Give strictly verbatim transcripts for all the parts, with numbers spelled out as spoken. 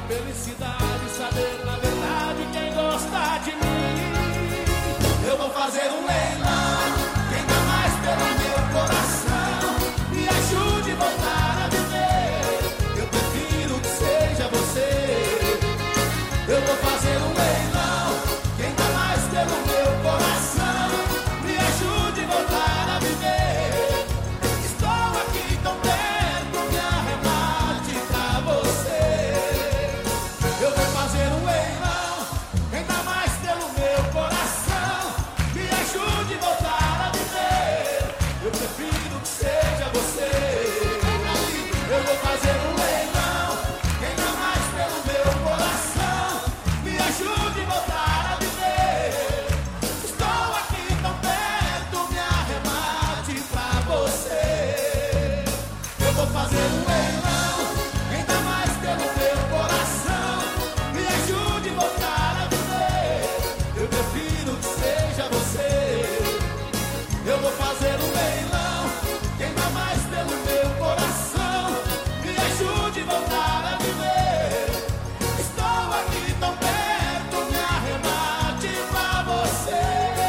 felicidade, saber na verdade quem gosta de mim. Eu vou fazer um leilão, quem dá mais pelo meu coração, me ajude a voltar a viver. Eu prefiro que seja você. Eu vou fazer um leilão, quem dá mais pelo meu coração, me ajude a voltar a viver. Estou aqui tão perto, me arremate pra você. Eu vou fazer um leilão, quem dá mais pelo meu coração, me ajude a voltar a viver. Eu prefiro que seja você. Eu vou fazer um leilão, quem dá mais pelo meu coração, me ajude a voltar a viver. Estou aqui tão perto, me arremate pra você. Eu vou fazer um leilão, quem dá mais pelo meu coração, me ajude a voltar a viver. Eu prefiro que seja você. Eu vou fazer um leilão, quem dá mais pelo meu coração, me ajude a voltar a viver. Estou aqui tão perto, me arremate pra você.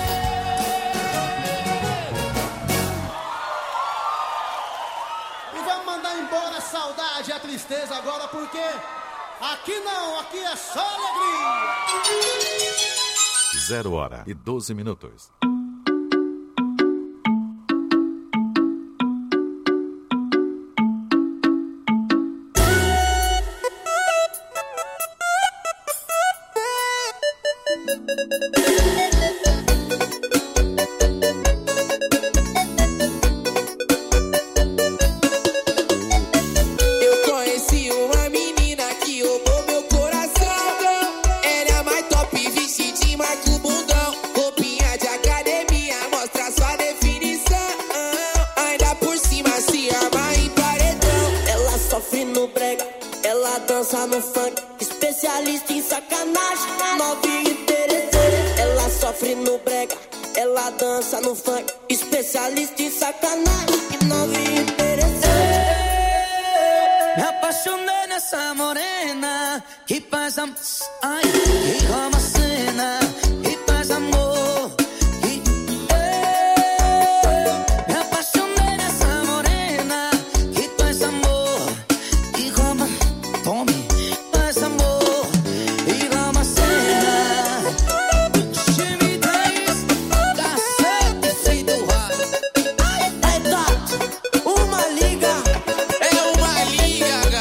E vamos mandar embora a saudade e a tristeza agora, porque aqui não, aqui é só alegria. Zero hora e doze minutos. Eu conheci uma menina que roubou meu coração. Ela é a mais top, vestidinha, marca o bundão. Roupinha de academia, mostra sua definição. Ainda por cima se arma em paredão. Ela sofre no brega, ela dança no funk. Especialista em sacanagem, novinha interessante. Ela sofre no brega, ela dança no funk. Especialista em sacanagem, novinha interessante. Me apaixonei nessa morena que faz amor, ai, que rouba a cena, que faz amor. Que... Me apaixonei nessa morena que faz amor, que rouba, tome, faz amor, e rouba a cena. Time dez, cacete sem doar. Ai, gato, uma liga. É uma liga.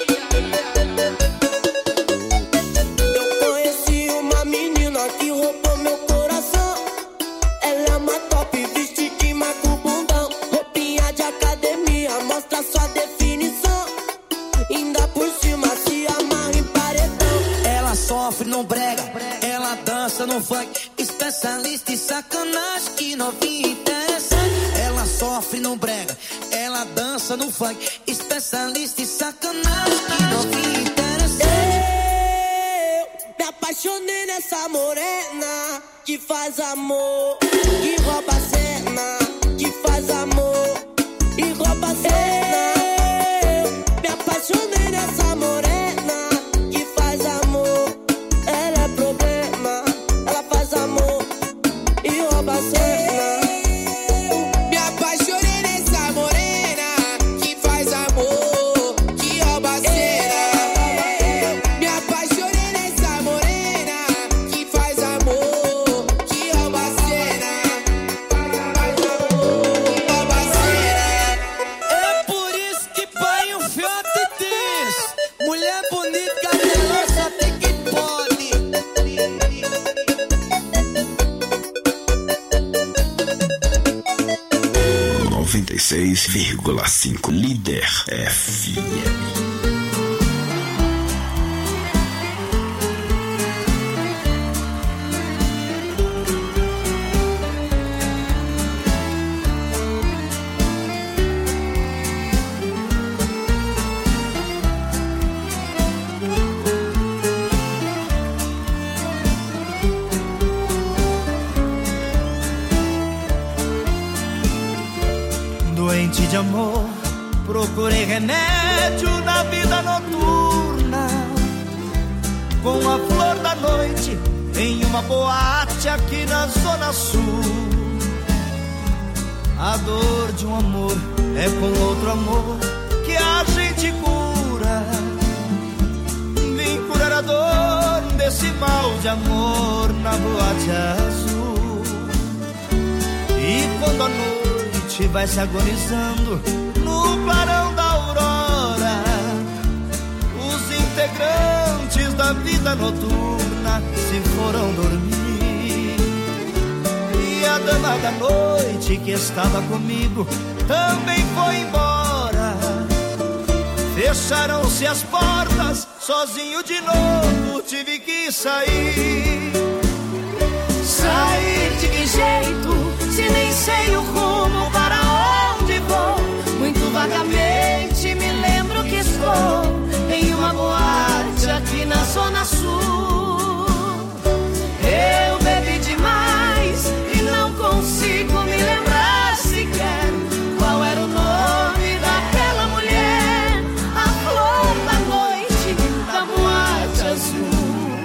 Eu conheci uma menina que roubou meu coração. Ela é uma top, vestidinha, marca o bundão. Roupinha de academia, mostra sua definição. Ainda por cima se amarra em paredão. Ela sofre no brega, ela dança no funk. Especialista em sacanagem, que novinha interessante. Ela sofre no brega, ela dança no funk. Especialista em sacanagem, que novinha interessante. Eu me apaixonei nessa morena que faz amor, que rouba a cena, que faz amor e rouba a cena. Eu me apaixonei nessa morena que faz amor. Ela é problema, ela faz amor e rouba a cena. Me apaixonei nessa morena que faz amor, que rouba a cena. Me apaixonei nessa morena que faz amor, que rouba a cena. Rouba a cena. É por isso que pai o fiote diz: mulher bonita, cabelo só tem que pode. noventa e seis vírgula cinco Líder F M. Doente de amor, procurei remédio na vida noturna. em uma boate aqui na Zona Sul. A dor de um amor é com outro amor que a gente cura. Vim curar a dor desse mal de amor na boate azul. E quando a noite vai se agonizando no clarão da aurora, os integrantes da vida noturna se foram dormir. E a dama da noite que estava comigo também foi embora. Fecharam-se as portas, sozinho de novo tive que sair. Sair de que jeito, se nem sei o rumo para onde vou? Muito vagamente me lembro que estou em uma boate aqui na Zona Sul. Eu bebi demais e não consigo me lembrar sequer qual era o nome daquela mulher, a flor da noite da boate azul.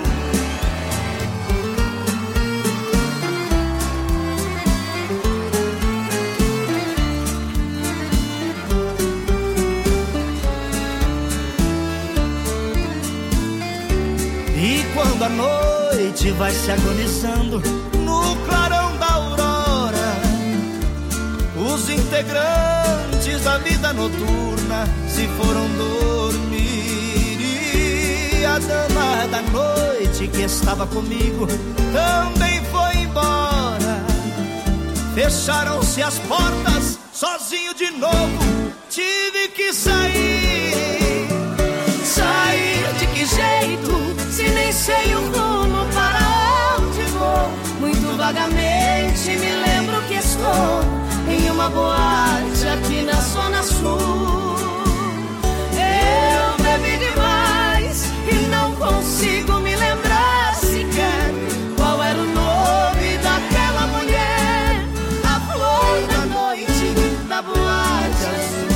Quando a noite vai se agonizando no clarão da aurora, os integrantes da vida noturna se foram dormir. E a dama da noite que estava comigo também foi embora. Fecharam-se as portas, sozinho de novo tive que sair. Sair de que jeito, se nem sei o rumo para onde vou? Muito vagamente me lembro que estou em uma boate aqui na Zona Sul. Eu bebi demais e não consigo me lembrar sequer qual era o nome daquela mulher, a flor da noite da boate azul.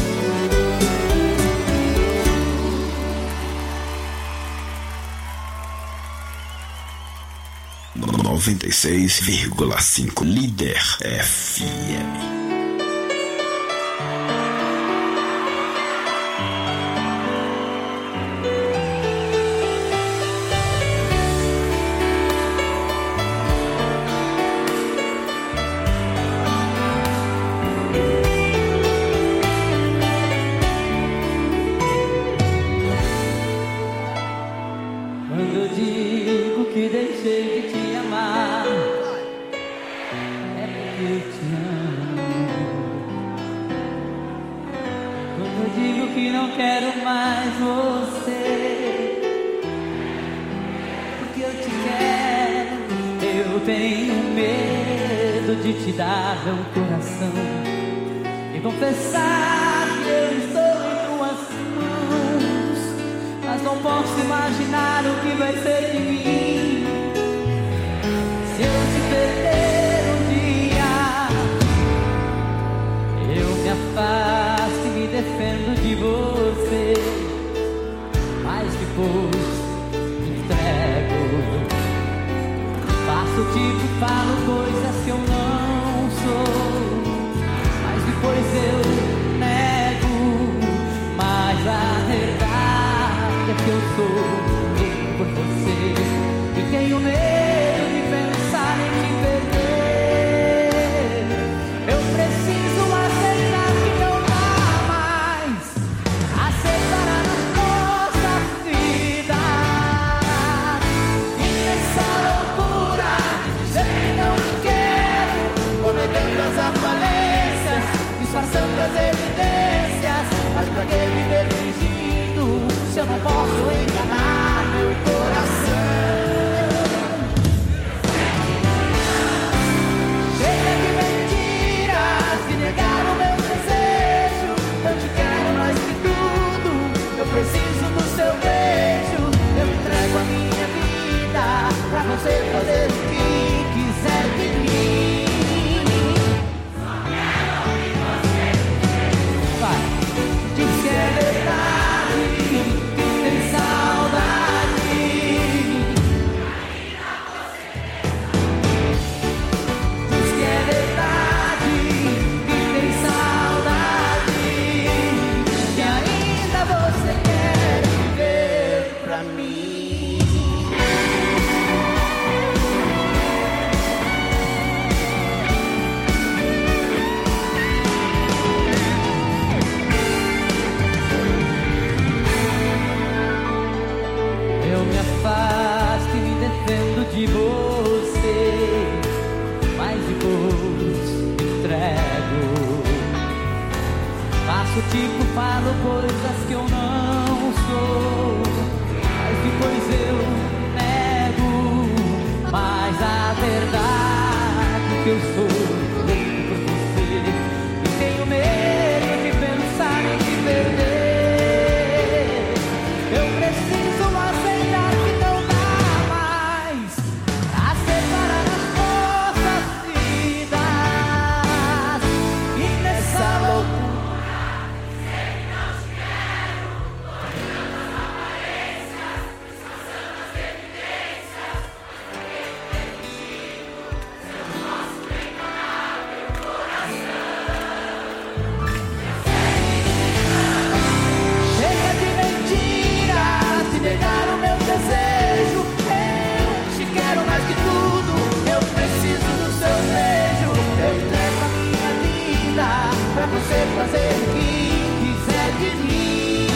noventa e seis vírgula cinco Líder F M. Quando eu digo que deixei de te amar, é porque eu te amo. Quando eu digo que não quero mais você, porque eu te quero. Eu tenho medo de te dar meu coração e confessar que eu estou em tuas mãos, mas não posso imaginar o que vai ser de mim se eu te perder um dia. Eu me afasto e me defendo de você, mas depois me entrego. Faço tipo, falo coisas que eu não sou, mas depois eu nego. Mas a verdade é que eu sou louco por você e tenho medo de pensar em te perder. Eu preciso aceitar que não dá mais, aceitar a nossa vida e nessa loucura dizer que não te quero, cometendo as falências, disfarçando as evidências. Mas pra que viver fingindo se eu não posso enganar meu coração? Chega de mentiras, de negar o meu desejo. Eu te quero mais que tudo, eu preciso do seu beijo. Eu entrego a minha vida pra você fazer o que quiser de mim. Vai, diz que é verdade, tem saudade. Eu me afasto e me defendo de você, mas depois me entrego. Faço tipo, falo coisas que eu não sou, mas depois eu nego. Mas a verdade é que eu sou louco por você e tenho medo de pensar em te perder. Eu preciso aceitar que não dá mais a separar as nossas vidas. E nessa loucura você fazer o que quiser de mim.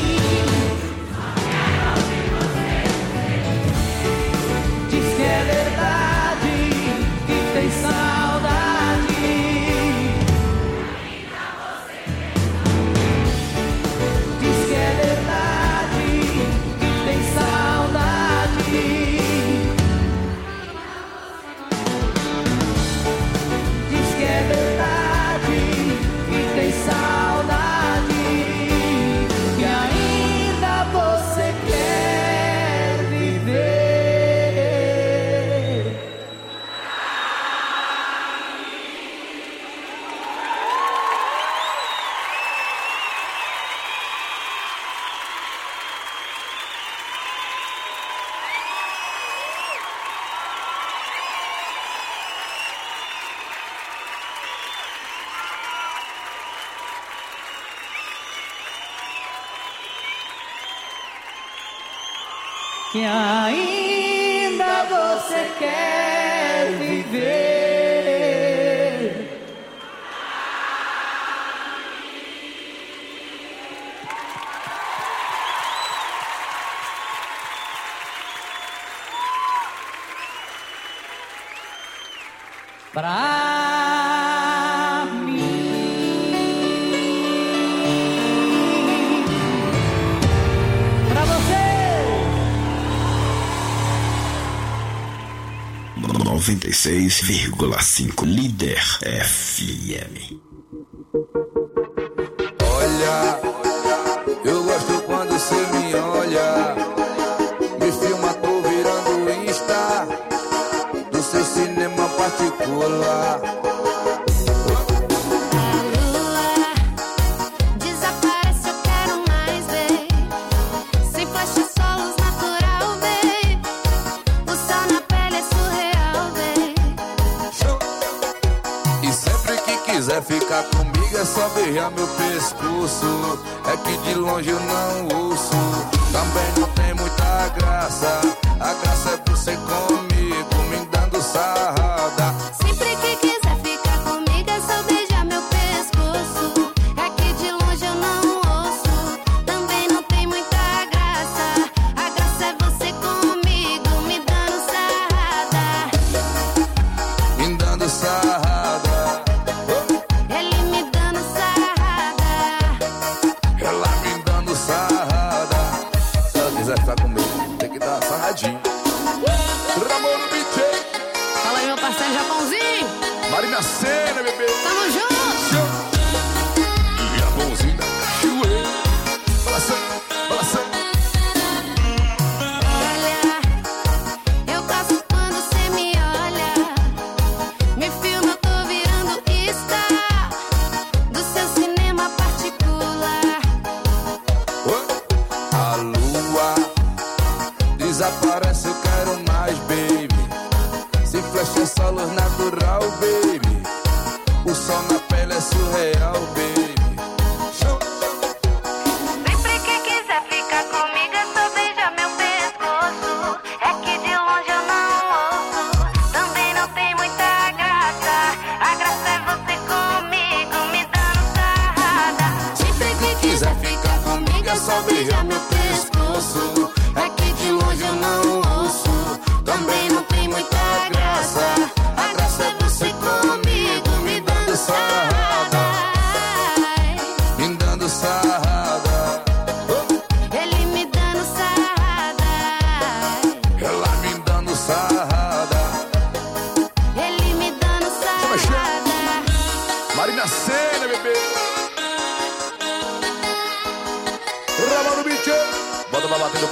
Diz que é verdade, que tem saudade. Diz que é verdade, que tem saudade. Diz que é verdade, tem saudade, que ainda você quer viver. Que ainda você quer viver. Pra mim. Pra você. noventa e seis vírgula cinco Líder F M. Olha, eu gosto quando você me olha, me filma, tô virando Insta do seu cinema particular. Quiser ficar comigo é só beijar meu pescoço. É que de longe eu não ouço. Também não tem muita graça. A graça é você comigo, me dando sarrada. Sempre que quiser ficar comigo é só beijar meu pescoço. É que de longe eu não ouço. Também não tem muita graça. A graça é você comigo, me dando sarrada. Me dando sarrada. Ficar comigo, tem que dar uma sarradinha. Ramon no D J. Fala aí, meu parceiro Japãozinho. Marina Sena, bebê. Tamo junto. Japãozinho da cachoeira. Balançando, balançando. Olha, eu gosto quando você me olha, me filma, eu tô virando Insta do seu cinema particular. A lua desaparece, eu quero mais, baby. Se flecha é só luz natural, baby. O sol na pele é surreal, baby. Sempre que quiser ficar comigo é só beijar meu pescoço. É que de longe eu não ouço. Também não tem muita graça. A graça é você comigo, me dando sarrada. Sempre que quiser ficar comigo é só beijar meu pescoço. É que de longe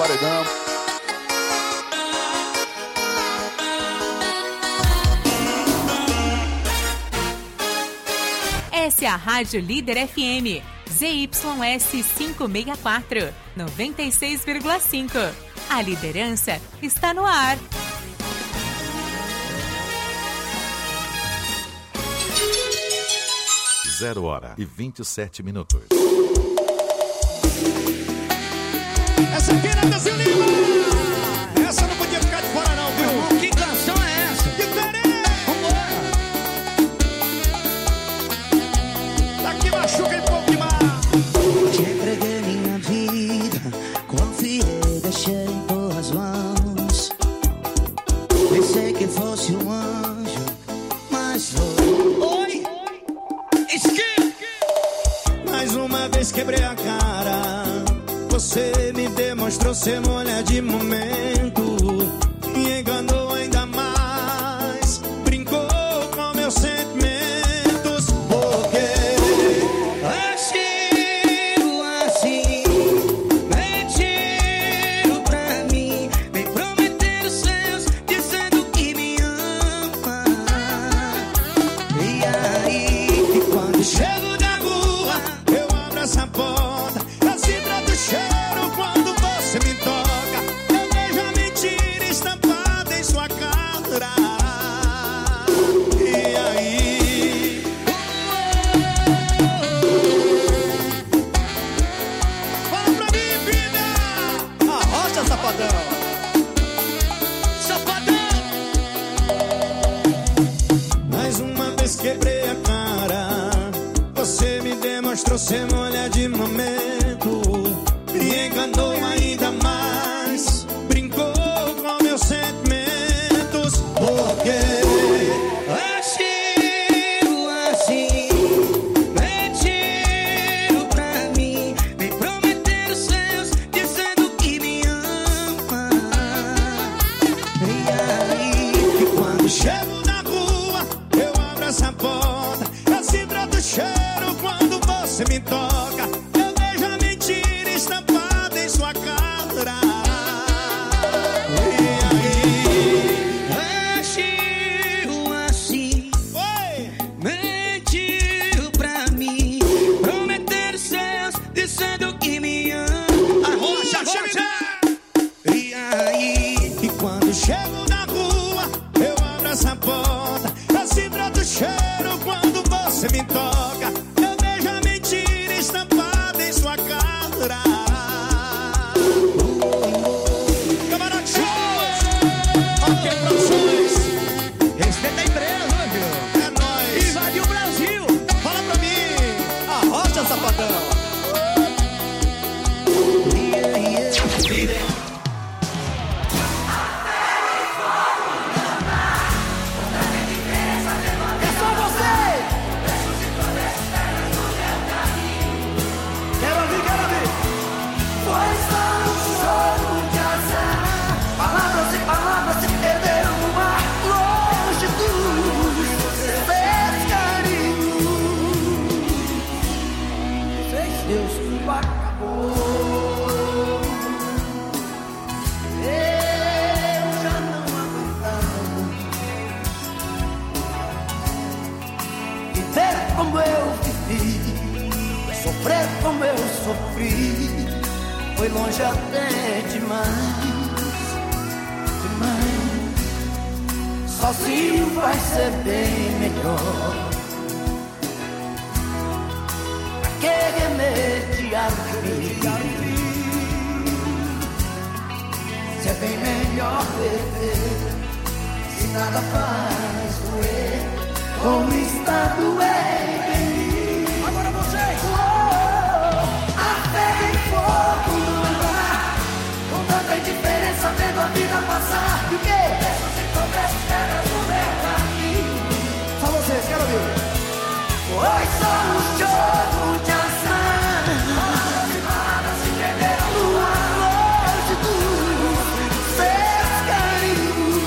paredão. Essa é a Rádio Líder F M, Z Y S quinhentos e sessenta e quatro, noventa e seis vírgula cinco. A liderança está no ar. Zero hora e vinte e sete minutos. Essa aqui é Brasil Lima! Essa não podia ficar de fora não, viu? Que canção é essa? Diferente! Vambora! Daqui machuca e pouco demais! Te entreguei minha vida, confiei, deixei em tuas mãos. Pensei que fosse um anjo, mas foi. Oi! Esqui! Mais uma vez quebrei a cara. Você me demonstrou ser mulher de momento. Me enganou ainda mais. Brincou com meus sentimentos. Porque agiu assim, mentiu pra mim, vem prometer os seus, dizendo que me ama. E aí, quando chego na rua, eu abro essa porta. Cheiro quando você me toca. Eu vejo a mentira estampada em sua cara. E aí? Fala pra mim, vida! Arrocha, safadão! Safadão! Mais uma vez quebrei a cara. Você me demonstrou ser mulher de momento. Me enganou ainda mais. Brincou com meus sentimentos. Porque agiu assim, mentiu pra mim, vem prometer os seus, dizendo que me ama. E aí, quando chego na rua, eu abro essa porta. Eu sinto o cheiro quando você me toca. Chego na rua, eu abro essa porta. Eu sinto o cheiro quando você me toca. Eu vejo a mentira estampada em sua cara. Camarada Shows, ok, produções. Respeita a empresa, viu? É nóis. Invadiu o Brasil. Fala pra mim. Arrocha, safadão. Como eu vivi, sofrer como eu sofri, foi longe até demais, demais. Sozinho vai ser bem melhor. Pra que remediar o fim? Se é bem melhor beber, se nada faz doer. Como está doendo em mim. Agora vocês! Oh, a fé em fogo não dá. Com tanta indiferença vendo a vida passar. E o quê? Peças e tropeços, pedras no meu caminho. Só vocês, quero ouvir. Pois somos jogo de azar. Palavras e palavras se perderam no ar. Longe dos seus carinhos.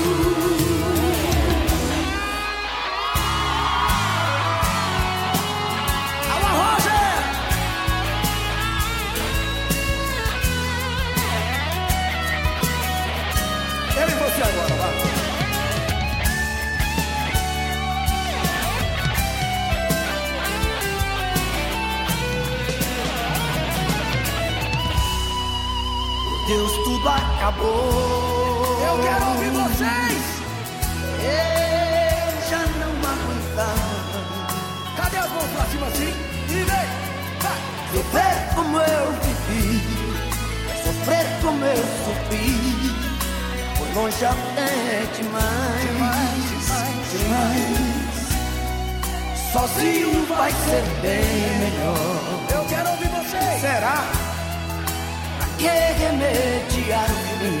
acabou. Eu quero ouvir vocês. Eu já não aguentava. Cadê as mãos pra cima assim? E vem, vai. Sofrer como eu vivi, sofrer como eu sofri, foi longe até demais, demais, demais. Sozinho vai ser bem melhor. Eu quero ouvir vocês. Será? Pra que remediar o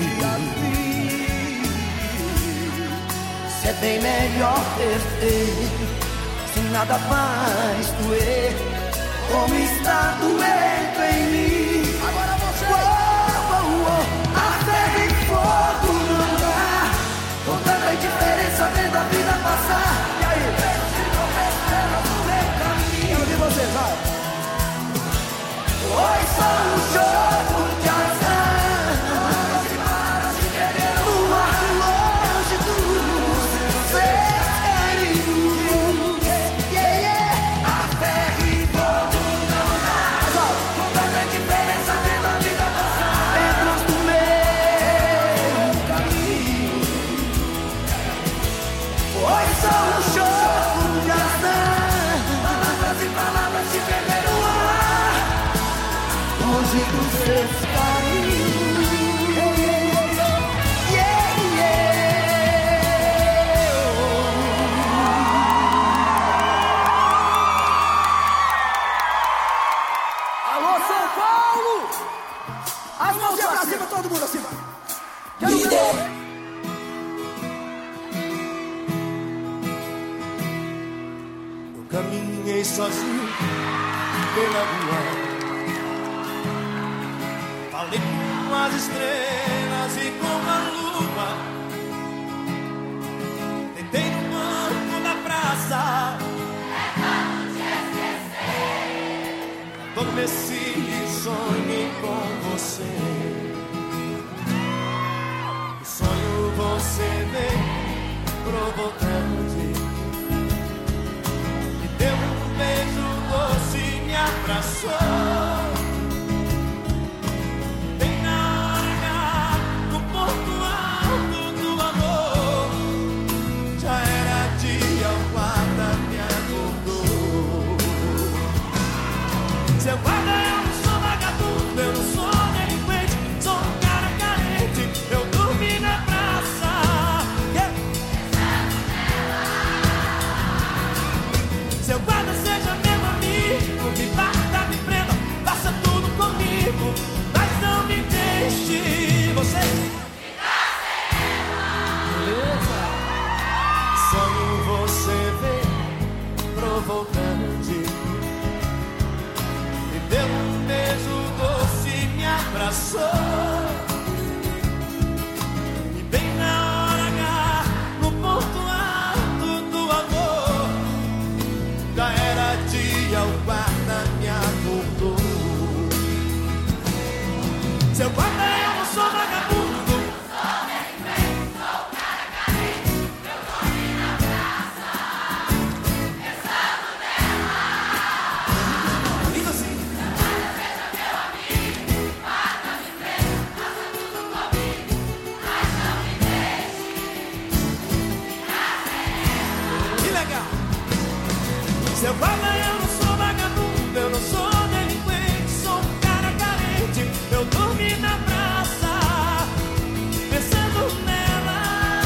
fim? Se é bem melhor perder, se nada vai doer, como está doendo em mim. Agora você. Oh, oh, oh. A ferro e fogo não dá, com tanta indiferença vendo a vida passar. E aí? Quero ouvir vocês, vai. Foi só um jogo de azar, no ar longe dos seus carinhos. Yeah, yeah. A ferro e fogo não dá, com tanta diferença vendo a vida passar. Entras no meu caminho. Foi só um jogo de azar, palavras e palavras se perderam no ar, longe dos seus carinhos. Yeah, yeah. Alô, São Paulo! As mãos pra cima, todo mundo acima. Quero ver. Eu caminhei sozinho pela rua, falei com as estrelas e com a lua, tentei no banco da praça, adormeci e sonhei com você. O sonho você veio provocante, me deu um beijo doce e me abraçou. Seu guarda, eu não sou vagabundo, eu não sou delinquente, sou um cara carente, eu dormi na praça. Yeah. Seu guarda, seja meu amigo, me bata, me prenda, faça tudo comigo, mas não me deixe. Você beleza? Sonho você vê provocante, deu um beijo doce e me abraçou. E bem na hora H, no ponto alto do amor, já era dia, o guarda me acordou. Seu guarda, eu não sou vagabundo, seu guarda, eu não sou vagabundo, eu não sou delinquente, sou um cara carente, eu dormi na praça, pensando nela.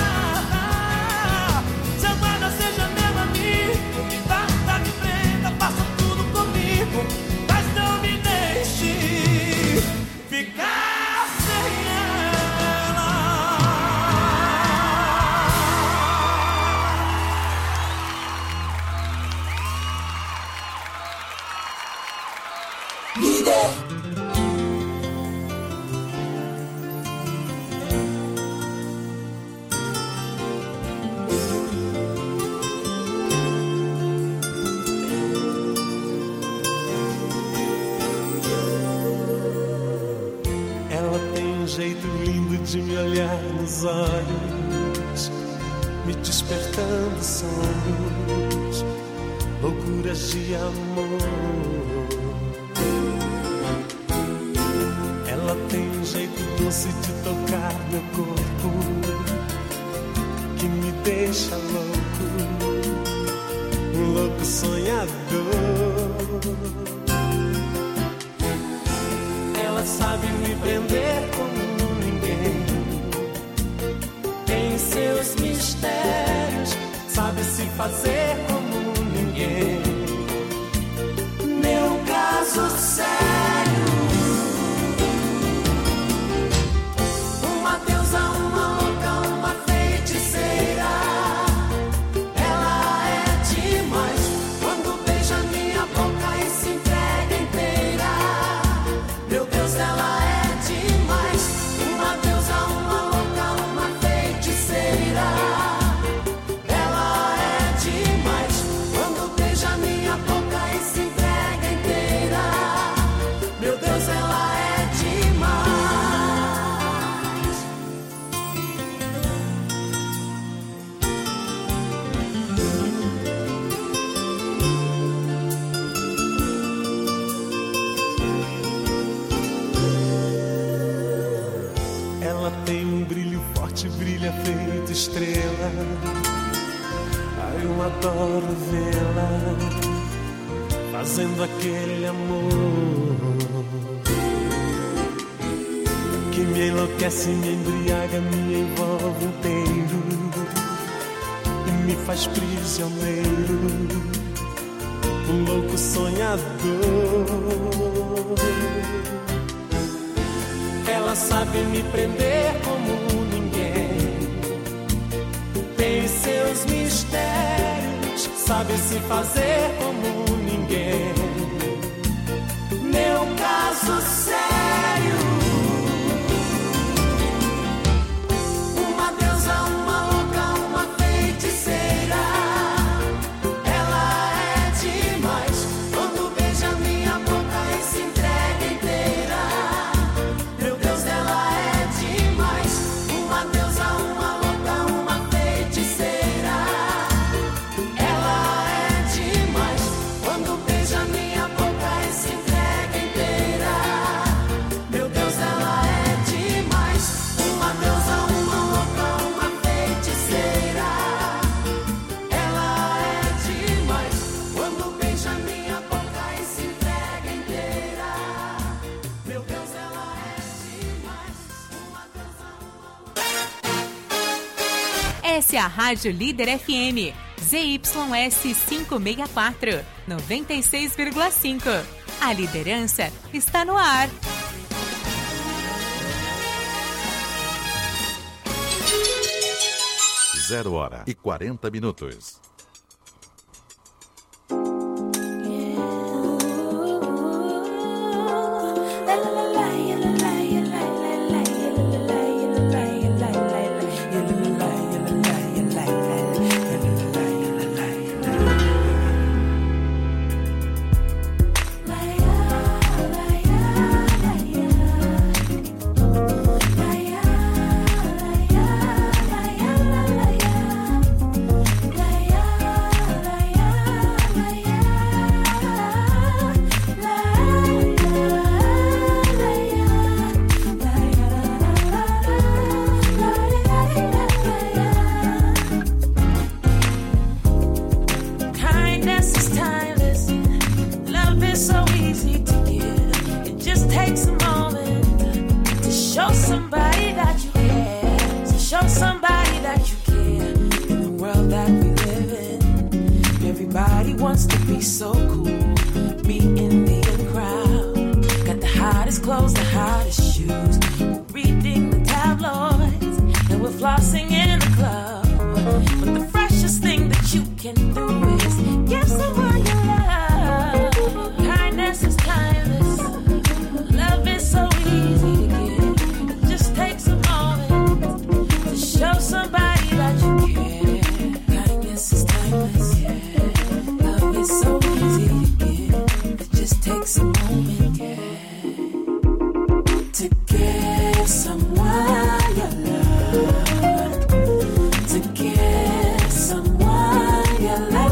Seu guarda, seja meu amigo, me bata, me prenda, faça tudo comigo, mas não me deixe ficar sem ela. Ela tem um jeito lindo de me olhar nos olhos, me despertando sonhos, loucuras de amor. Ela tem um jeito doce de tocar meu corpo, que me deixa louco, um louco sonhador. Ela sabe me prender como ninguém, tem seus mistérios, sabe se fazer como ninguém. Meu caso sério, uma deusa, uma louca, uma feiticeira. Ela é demais quando beija minha boca e se entrega inteira. Meu Deus, ela é demais, uma deusa, uma louca, uma feiticeira. Ela é demais quando beija minha boca e se entrega inteira. Meu Deus, ela é demais. Ela tem um brilho forte, brilha feito estrela. Ai, eu adoro vê-la fazendo aquele amor que me enlouquece, me embriaga, me envolve inteiro e me faz prisioneiro, um louco sonhador. Ela sabe me prender como ninguém, tem seus mistérios, sabe se fazer como ninguém. Meu caso sério, uma deusa, uma louca, uma feiticeira. Ela é demais quando beija minha boca e se entrega inteira. Meu Deus, ela é demais, uma deusa, uma louca, uma feiticeira. Ela é demais quando beija minha boca e se entrega inteira. Meu Deus, ela é demais, uma deusa, uma louca, uma feiticeira. Ela é demais quando beija minha boca e se entrega inteira. Meu Deus, ela é demais, uma deusa, uma louca. Essa é a Rádio Líder F M, Z Y S quinhentos e sessenta e quatro, noventa e seis vírgula cinco. A liderança está no ar. Zero hora e quarenta minutos. Kindness is timeless. Love is so easy to give. It just takes a moment to show somebody that you care. To show somebody that you care. In the world that we live in, everybody wants to be so cool. Be in the in crowd. Got the hottest clothes, the hottest shoes. We're reading the tabloids and we're flossing in the club. But the freshest thing that you can do is give someone your love. Kindness is timeless. Love is so easy to give. It just takes a moment to show somebody that you care. Kindness is timeless. Yeah. Love is so easy to give. It just takes a moment, yeah. To give someone your love. To give someone your love.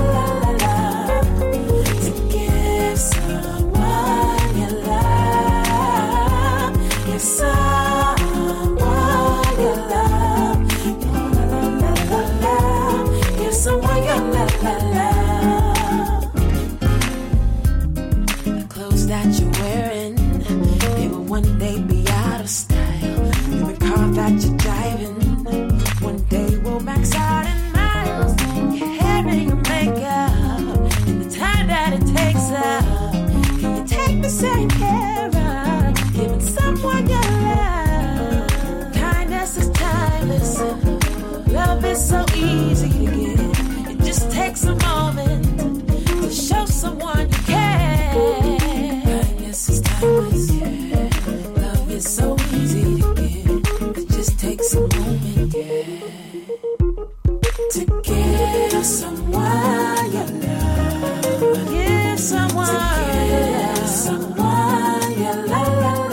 is so easy to give. It just takes a moment to show someone you care. Kindness is timeless. Yeah. Love is so easy to give. It just takes a moment, yeah, to give someone your love. Give someone, to give someone your love.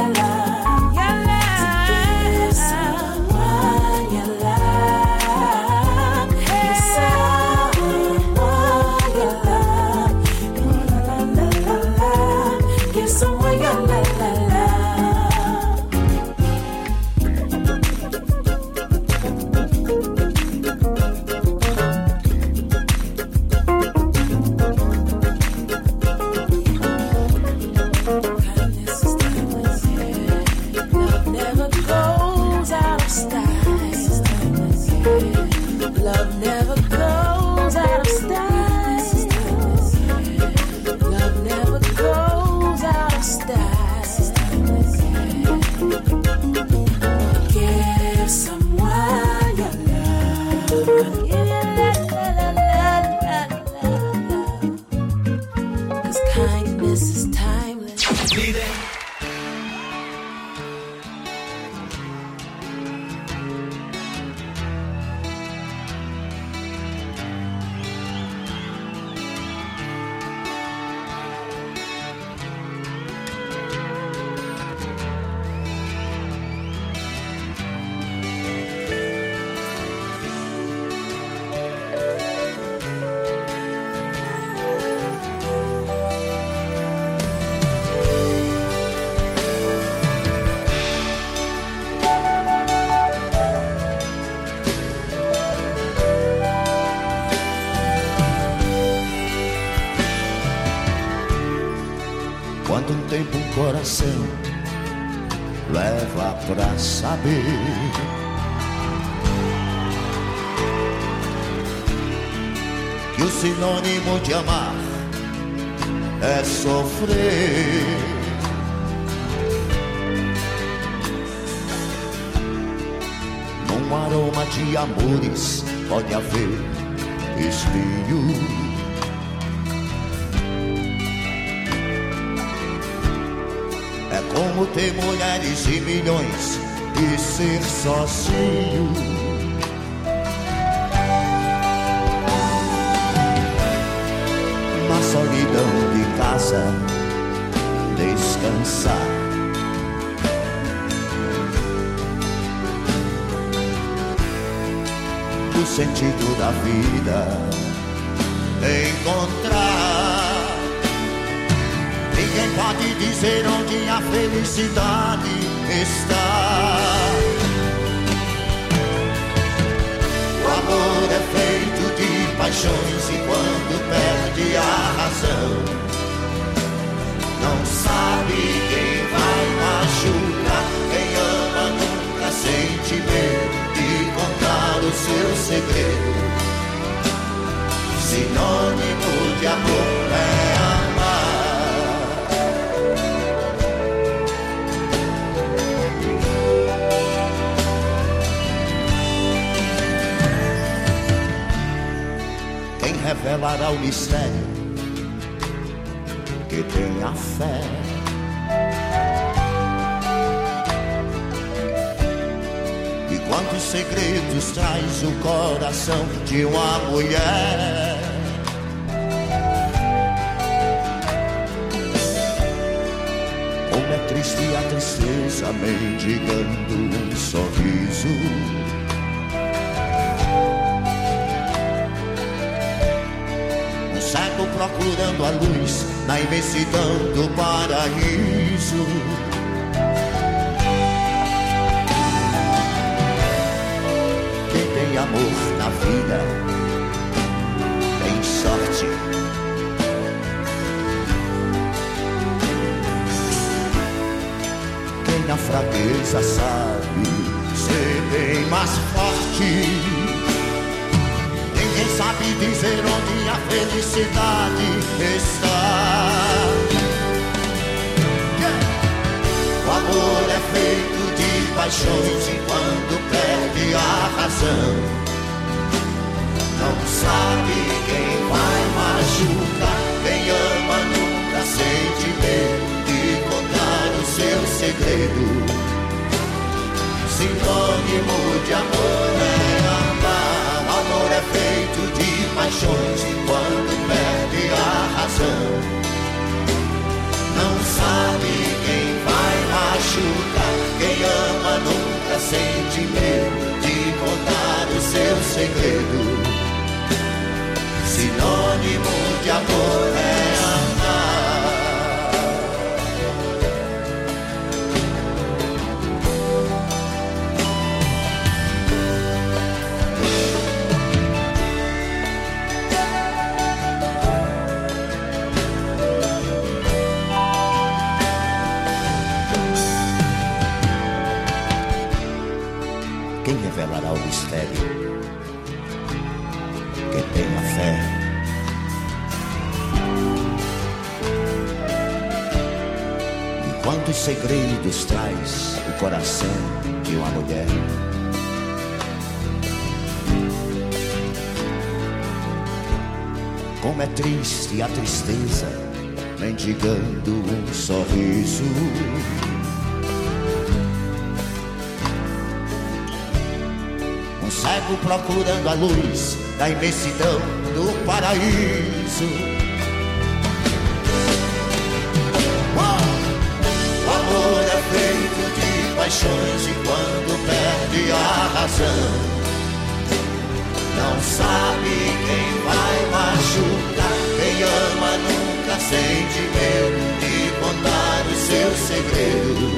Love never goes out of style. Love never goes out of style. Give someone your love. Give your love, love, love, love, love. 'Cause kindness is timeless. Need it. Quanto tempo um coração leva pra saber que o sinônimo de amar é sofrer. Num aroma de amores pode haver espinho. É como ter mulheres e milhões e ser sozinho. Na solidão de casa, descansar. O sentido da vida encontrar. Ninguém pode dizer onde a felicidade está. O amor é feito de paixões e quando perde a razão, não sabe quem vai machucar. Quem ama nunca sente medo de contar o seu segredo. Sinônimo de amor é amar. Revelará o mistério que tem a fé. E quantos segredos traz o coração de uma mulher. Como é triste a tristeza mendigando um sorriso. Cego procurando a luz na imensidão do paraíso. Quem tem amor na vida tem sorte. Quem na fraqueza sabe ser bem mais forte. Ninguém sabe dizer onde a felicidade está. O amor é feito de paixões e quando perde a razão, sabe quem vai machucar. Quem ama nunca sente medo de contar o seu segredo. Sinônimo de amor é amar. O amor é feito de paixões e quando perde a razão, não sabe quem vai machucar. Quem ama nunca sente medo de contar o seu segredo. Sinônimo de amor é amar. Quem revelará o mistério? Quem tem a fé. E quantos segredos traz o coração de uma mulher? Como é triste a tristeza, mendigando um sorriso. Um cego procurando a luz da imensidão do paraíso. O amor é feito de paixões e quando perde a razão, não sabe quem vai machucar. Quem ama nunca sente medo de contar o seu segredo.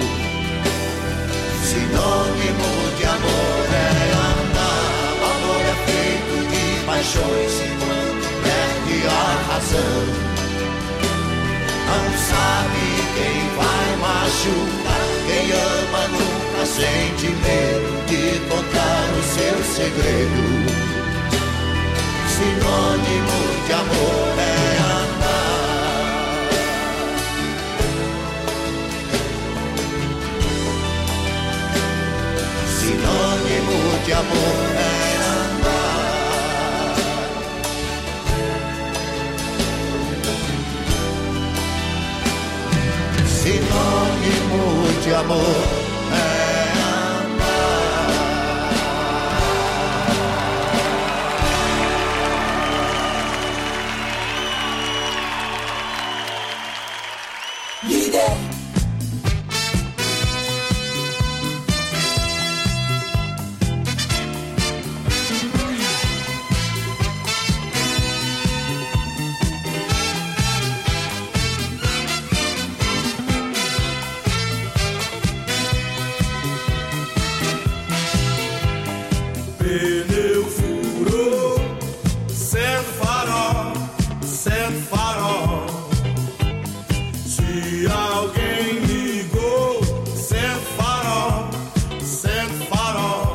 Sinônimo de amor é amar. O amor é feito de paixões e quando perde a razão, não sabe quem vai machucar. Quem ama nunca sente medo de contar o seu segredo. Sinônimo de amor é amar. Sinônimo de amor é amar. Sinônimo de amor é Líder. Pneu furou, certo farol, certo farol. Se alguém ligou, certo farol, certo farol.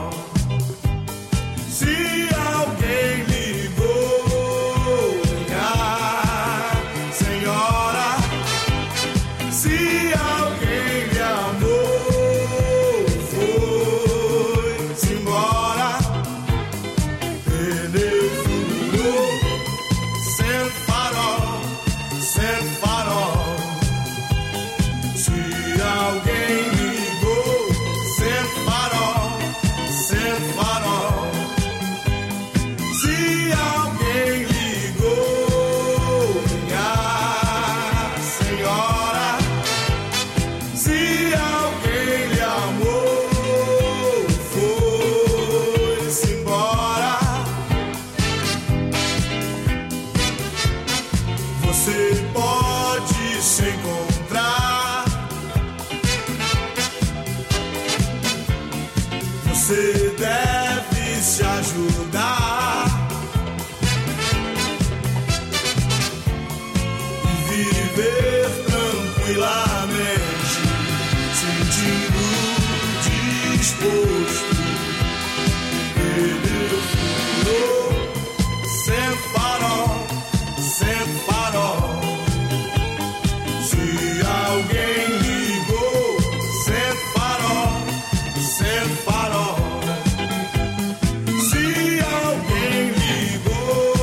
Se alguém ligou, ligar, senhora. Se alguém lhe amou, foi-se embora. Pneu furou, certo farol, certo farol. Se alguém ligou, certo farol, certo farol. Se alguém ligou, ligar, senhora. Se alguém lhe amou, foi-se embora. Você pode se encontrar. Você deve se ajudar e viver tranquilamente, sentindo disposto. Pneu furou, certo farol, certo farol. Se alguém ligou, certo farol, certo farol. Se alguém ligou,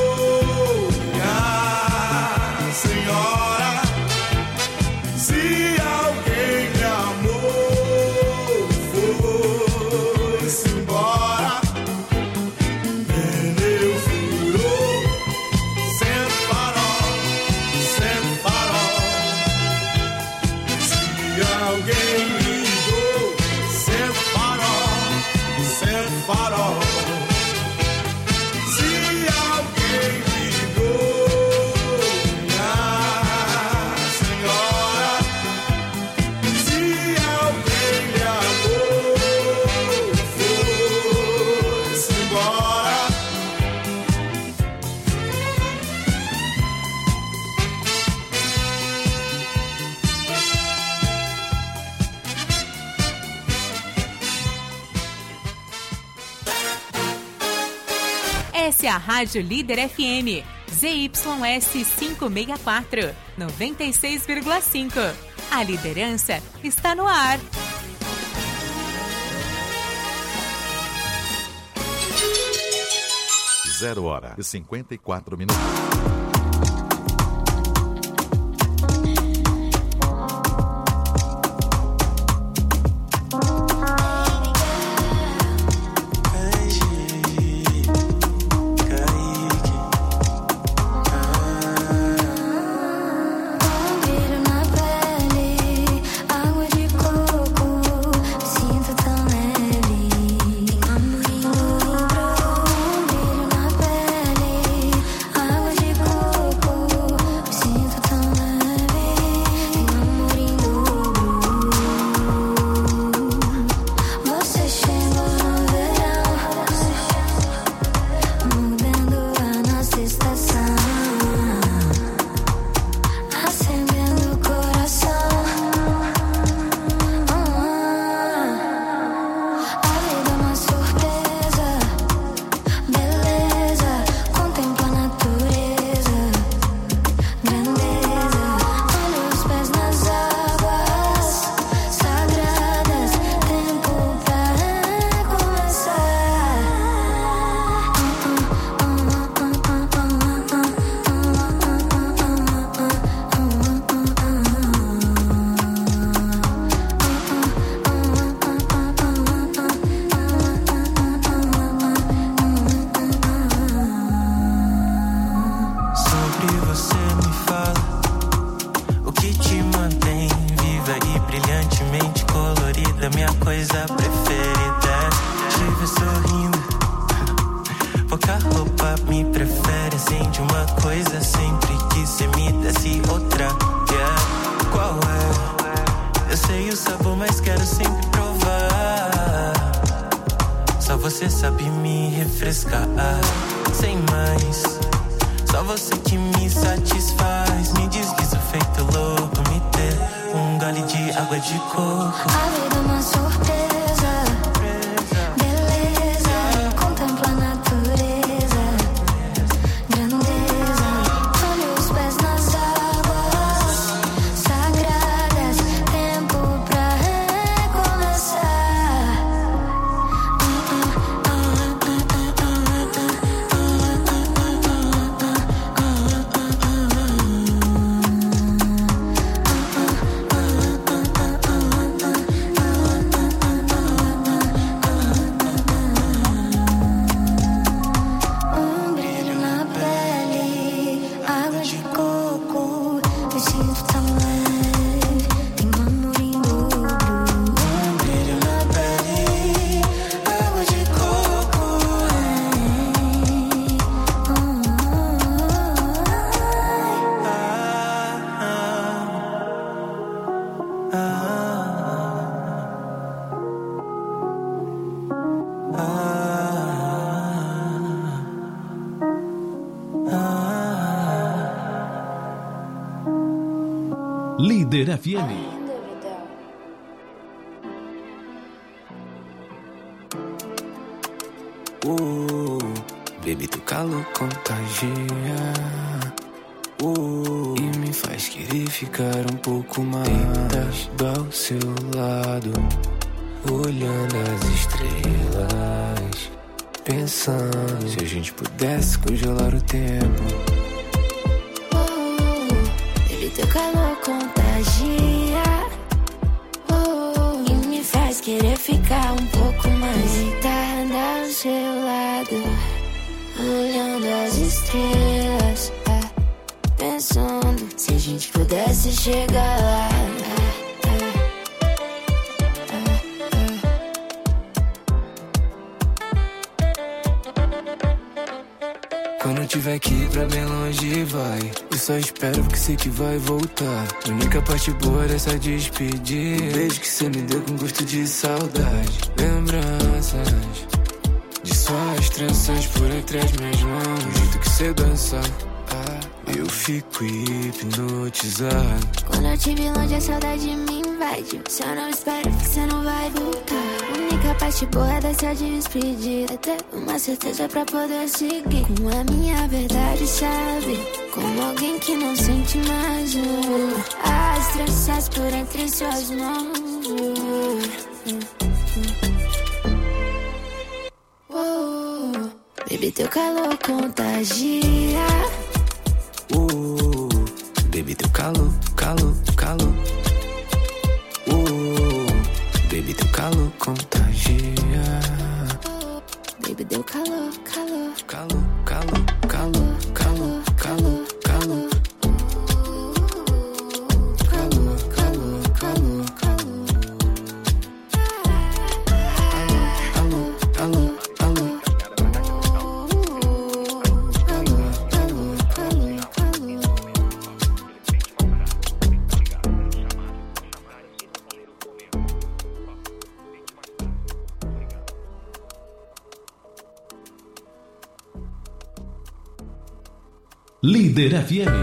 Essa é a Rádio Líder F M, Z Y S quinhentos e sessenta e quatro, noventa e seis vírgula cinco. A liderança está no ar. Zero hora e cinquenta e quatro minutos. Líder F M. Uh, baby, tu calor contagia. Uh, e me faz querer ficar um pouco mais. Deitado ao seu lado, olhando as estrelas, pensando se a gente pudesse congelar o tempo. Teu calor contagia, oh, e me faz querer ficar um pouco mais. Deitada ao seu lado, olhando as estrelas, ah, pensando se a gente pudesse chegar lá. Quando eu tiver que ir pra bem longe, vai. Eu só espero porque sei que vai voltar. A única parte boa dessa despedida, o beijo que cê me deu com gosto de saudade. Lembranças de suas tranças por entre as minhas mãos, o jeito que cê dança, ah, Eu fico hipnotizado. Quando eu te vi longe, a saudade me invade. Se eu não espero, você não vai voltar. A única parte boa é dessa despedida. Ter uma certeza pra poder seguir com a minha verdade, sabe? Como alguém que não sente mais uh, as tranças por entre suas mãos. uh, uh. Baby, teu calor contagia. Uh, baby, teu calor, calor, calor. Uh, baby, teu calor contagia. Baby, deu calor, calor, calor, calor, calor, calor, calor, calor. Calor, calor, calor, calor. Alô, alô, alô. Líder F M.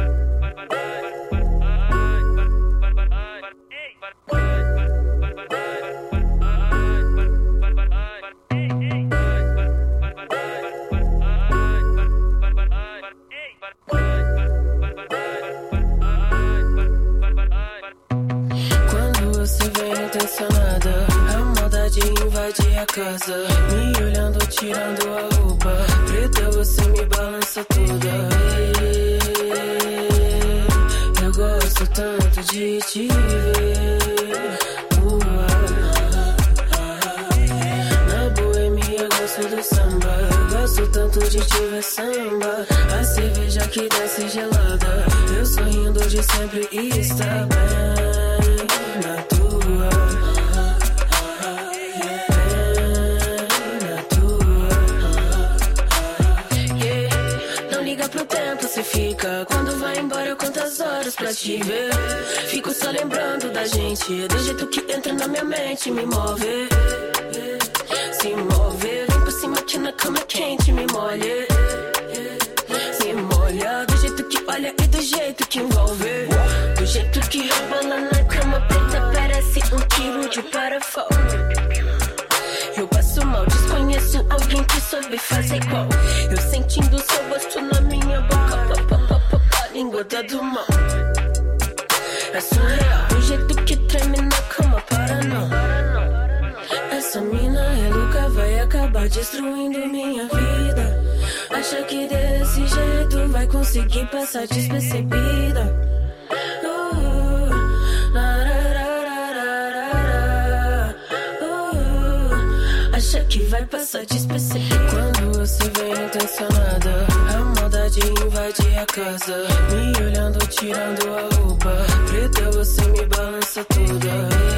Quando você vem intencionada, a maldade invade a casa, me olhando, tirando a roupa. Preta, você me balança toda. Eu gosto tanto de te ver. Ua. Na boemia gosto do samba, gosto tanto de te ver samba. A cerveja que desce gelada, eu sorrindo de sempre está bem na tua. Pro tempo se fica. Quando vai embora eu conto as horas pra te ver. Fico só lembrando da gente, do jeito que entra na minha mente. Me move, se move. Vem por cima que na cama quente me molha. Se molha, do jeito que olha e do jeito que envolve. Do jeito que rebola na cama preta, parece um quilo de parafuso. Eu passo mal, desconheço alguém que soube fazer igual. Eu sentindo seu gosto na minha boca, pá, pá, pá, pá, pá, língua da do mal. É surreal, o jeito que treme na cama, para não. Essa mina é louca, vai acabar destruindo minha vida. Acha que desse jeito vai conseguir passar despercebida. Uh, Acha que vai passar despercebido. Quando você vem intencionada, a maldade invade a casa, me olhando, tirando a roupa. Preta, você me balança toda.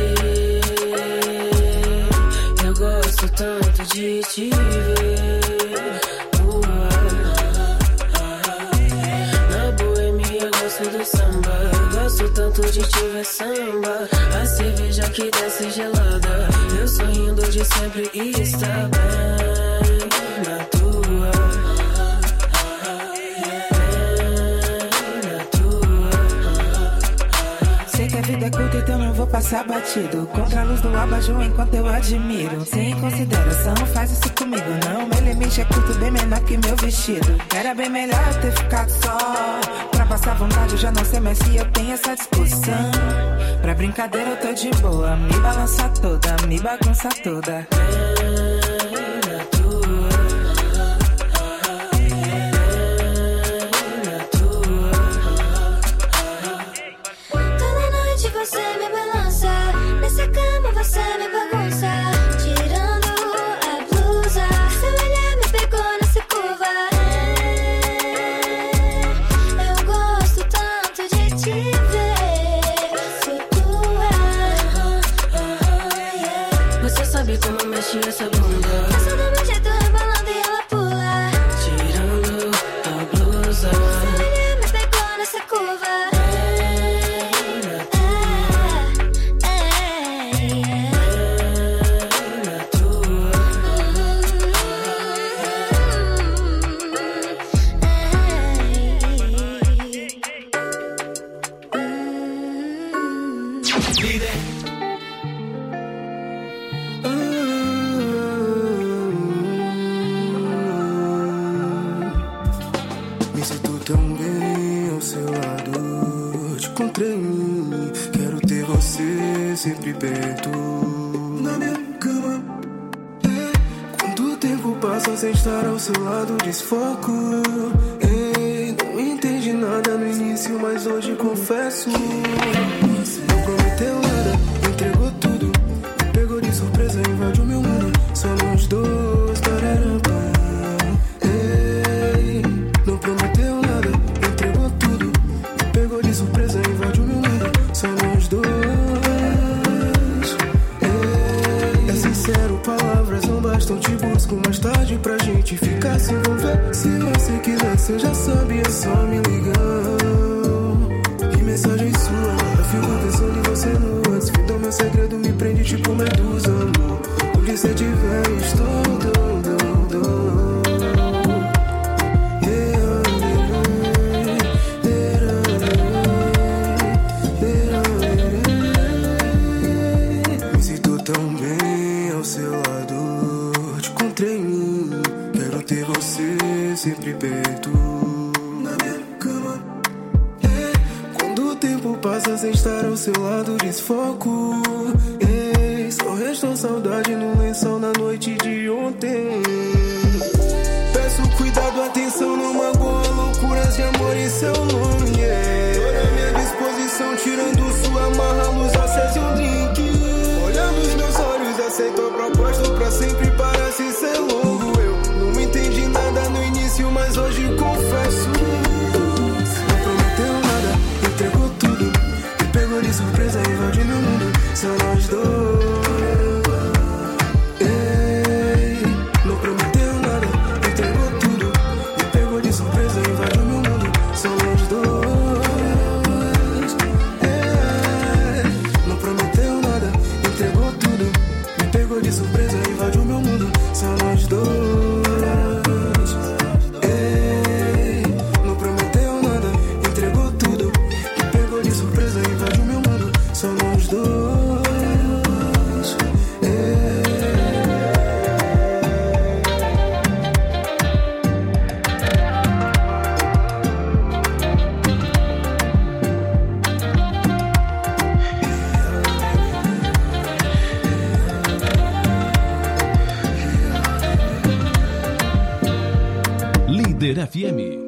Eu gosto tanto de te ver. Ua. Na boemia gosto do samba, gosto tanto de te ver samba. A cerveja que desce gelada, eu sorrindo de sempre está bem na tua. Bem na tua. Sei que a vida é curta, então não vou passar batido. Contra a luz do abajur enquanto eu admiro. Sem consideração, faz isso comigo não. Meu limite é curto, bem menor que meu vestido. Era bem melhor ter ficado só. Pra passar vontade eu já não sei mais se eu tenho essa disposição. Pra brincadeira eu tô de boa, me balança toda, me bagunça toda. Toda noite você me balança, nessa cama você me bagunça. Tirando a blusa, seu olhar me pegou nessa curva. Eu gosto tanto de te ver. Sou tua. Você sabe como mexe essa bunda. sempre perto. Na minha cama, é. Quando o tempo passa sem estar ao seu lado, desfoco. Ei, não entendi nada no início, mas hoje confesso. Não prometeu nada, entregou tudo. Me pegou de surpresa, invadiu meu mundo. Só nós dois, tararapá. Ei, não prometeu nada, entregou tudo. Me pegou de surpresa, invadiu meu mundo. Só nós dois. Ei, é sincero, palavras não bastam. Te busco mais tarde pra gente ficar se envolver. Se você quiser, você já sabe, é só me ligar. Que mensagem sua, eu fico pensando em você no antes. Fidou meu segredo, me prende tipo medusa, amor. Onde você tiver, estou do, do, do. Me sinto tão bem ao seu lado. Te encontrei em mim, quero ter você sempre perto. Na minha cama, é. Quando o tempo passa sem estar ao seu lado, desfoco. Ei, só restou saudade no lençol na noite de ontem. Peço cuidado, atenção, não magoa. Loucuras de amor em seu nome, yeah. Toda a minha disposição, tirando sua marra, luz, acesse um drink. Olhando os meus olhos, aceito a proposta. Pra sempre parece ser longo. Eu não entendi nada no início, mas hoje confesso. Não prometeu nada, entregou tudo. Me pegou de surpresa, invadiu meu mundo. Só nós dois. Ei, não prometeu nada, entregou tudo. Me pegou de surpresa, invadiu meu mundo. Só nós dois. Ei, não prometeu nada, entregou tudo. Me pegou de surpresa, invadiu meu mundo. Só nós dois. Ei, não prometeu nada, entregou tudo. Me pegou de surpresa, invadiu meu mundo. Só nós dois. Líder F M.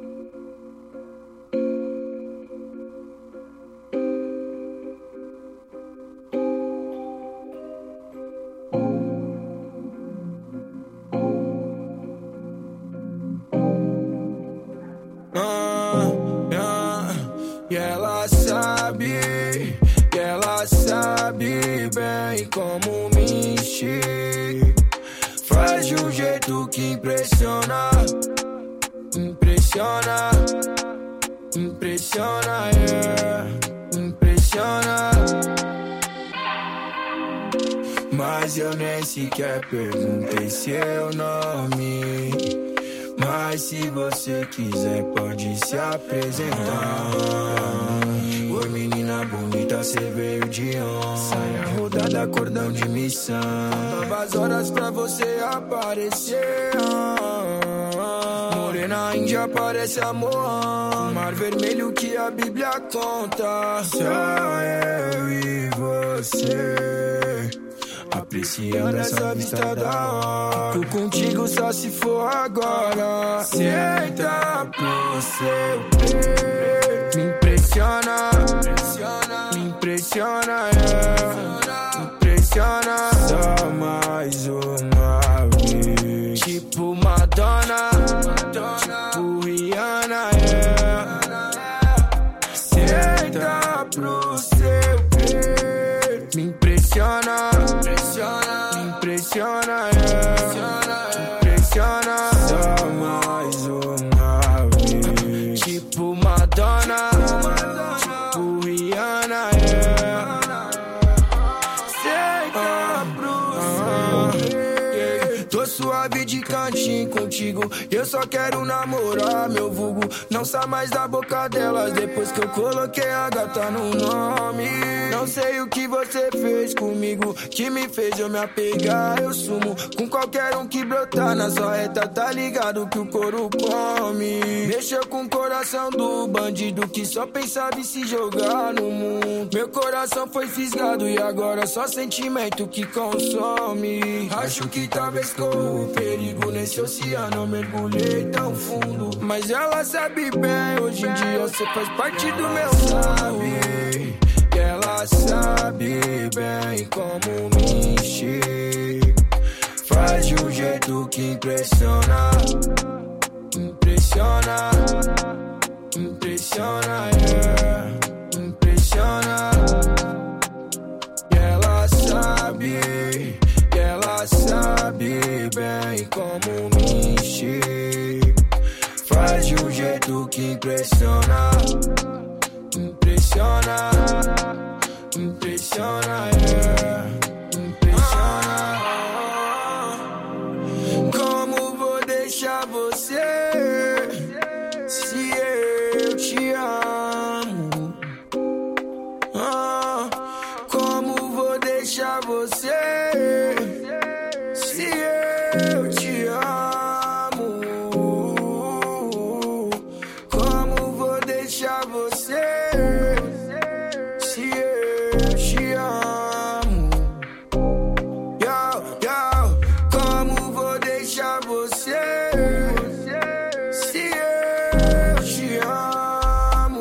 Ah, ah, e ela sabe, e ela sabe bem como me encher. Faz de um jeito que impressiona, impressiona, impressiona, yeah, impressiona. Mas eu nem sequer perguntei seu nome. Mas se você quiser pode se apresentar. Oi menina bonita, cê veio de onde? Saia rodada, cordão de missão. Novas horas pra você aparecer. Morena índia parece amor. Mar vermelho que a Bíblia conta. Só eu e você, apreciando essa vista da hora. Tô contigo só se for agora. Senta pro seu peito. Me impressiona, me impressiona, yeah. Me impressiona. Só mais uma vez. Tipo Madonna, tipo Rihanna, yeah. Senta pro seu peito. Me impressiona, me impressiona, yeah. Me impressiona. Só mais uma vez. Tipo Madonna, tipo Rihanna, yeah. Senta pro seu peito. Tô suave de cantinho contigo. Eu só quero namorar, meu vulgo. Não sai mais da boca delas depois que eu coloquei a gata no nome. Não sei o que você fez comigo, que me fez eu me apegar. Eu sumo com qualquer um que brotar na sua reta, tá ligado que o couro come. Mexeu com o coração do bandido que só pensava em se jogar no mundo. Meu coração foi fisgado e agora só sentimento que consome. Acho que talvez corro o perigo nesse oceano, eu mergulhei tão fundo. Mas ela sabe bem, hoje em dia você faz parte do meu sabe. E ela sabe bem como me encher. Faz de um jeito que impressiona. Impressiona. Impressiona, yeah. Impressiona. E ela sabe, e ela sabe bem como me encher. Faz de um jeito que impressiona. Impressiona. Impressiona, yeah. Impressiona. Como vou deixar você se eu te amo? Ah, como vou deixar você se eu te amo? Como vou deixar você se eu te amo? Yo, yo, como vou deixar você se eu te amo?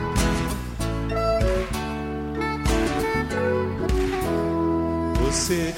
Você